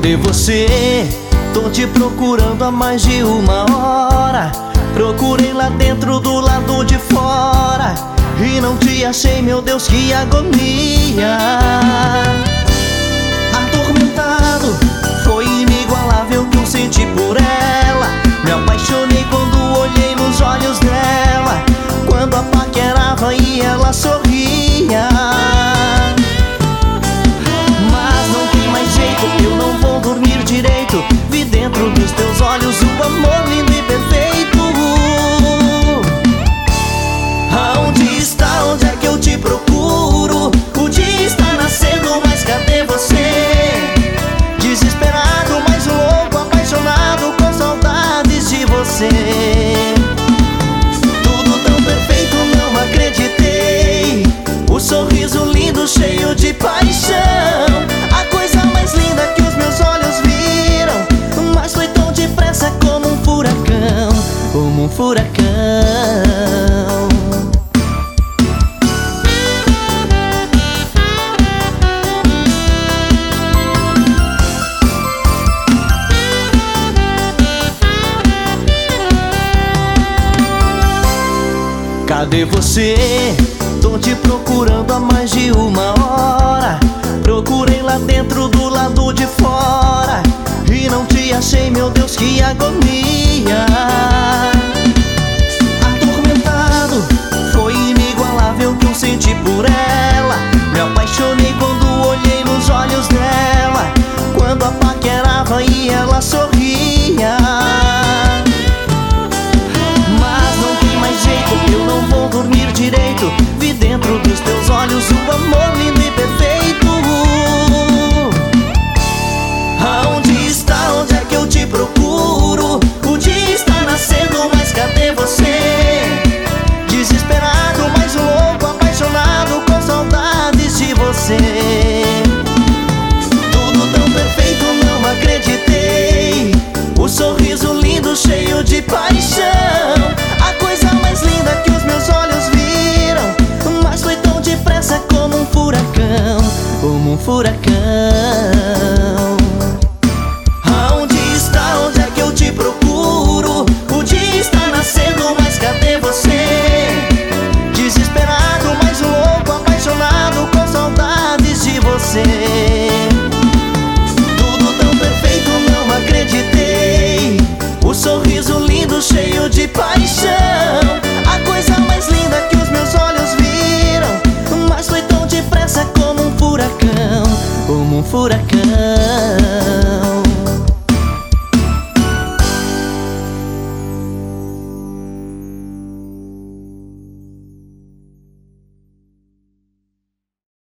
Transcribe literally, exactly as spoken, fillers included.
Cadê você? Tô te procurando há mais de uma hora. Procurei lá dentro, do lado de fora, e não te achei, meu Deus, que agonia. Atormentado, foi inigualável que eu senti por ela. Me apaixonei quando olhei nos olhos dela, quando a paquerava e ela sorria. Mas não tem mais jeito, eu não vou dormir direito. Vi dentro dos teus olhos o amor lindo e perfeito. Aonde está, onde é que eu te procuro? O dia está nascendo, mas cadê você? Desesperado, mas louco, apaixonado, com saudades de você. Tudo tão perfeito, não acreditei. O sorriso lindo, cheio de paixão, a coisa mais linda que os meus olhos viram. Mas foi tão depressa, como um furacão, como um furacão. Cadê você? Tô te procurando há mais de uma hora. Procurei lá dentro, do lado de fora, e não te achei, meu Deus, que agonia. Atormentado, foi inigualável que eu senti por ela. Me apaixonei quando olhei nos olhos dela, quando a paquerava e ela sorria. Eu não vou dormir direito. Vi dentro dos teus olhos o amor lindo e perfeito. Aonde está, onde é que eu te procuro? O dia está nascendo, mas cadê você? Desesperado, mas louco, apaixonado, com saudades de você. Tudo tão perfeito, não acreditei. O sorriso lindo, cheio de paixão, a coisa mais linda que os meus olhos viram. Mas foi tão depressa, como um furacão, como um furacão. Aonde está, onde é que eu te procuro? O dia está nascendo, mas cadê você? Desesperado, mas louco, apaixonado, com saudades de você. Tudo tão perfeito, não acreditei. O sorriso lindo, cheio de paixão, a coisa mais linda que os meus olhos viram. Mas foi tão depressa, como um furacão, como um furacão.